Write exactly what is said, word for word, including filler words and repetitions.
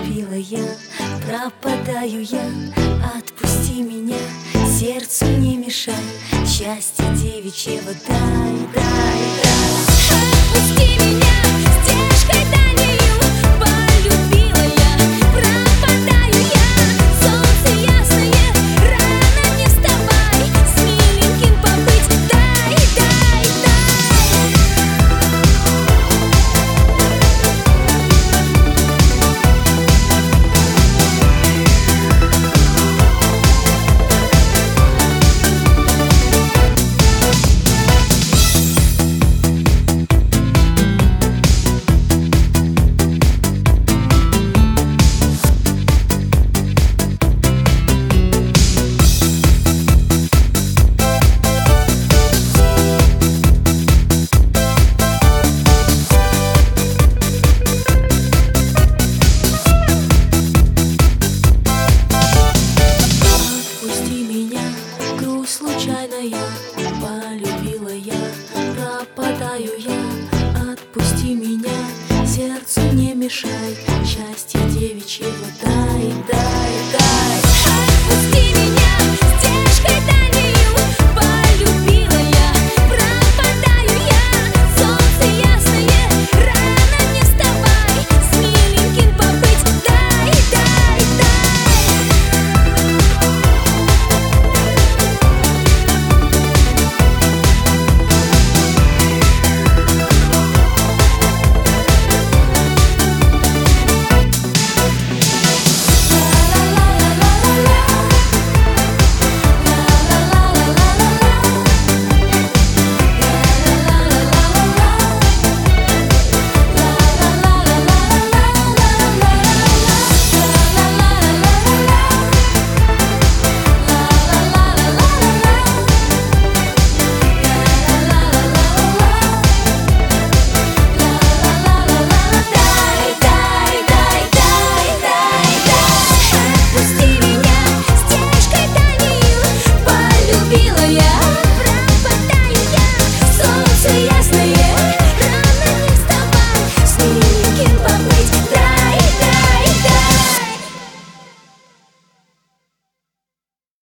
полюбила я, пропадаю я. Отпусти меня, сердцу не мешай, счастье девичьего дай, дай, дай. Отпусти меня, стежкой дальнею полюбила я, пропадаю я. Солнце ясное, рано не вставай, с миленьким побыть дай, дай, дай. Случайная, полюбила я, пропадаю я. Отпусти меня, сердцу не мешай, счастье девичьего дай.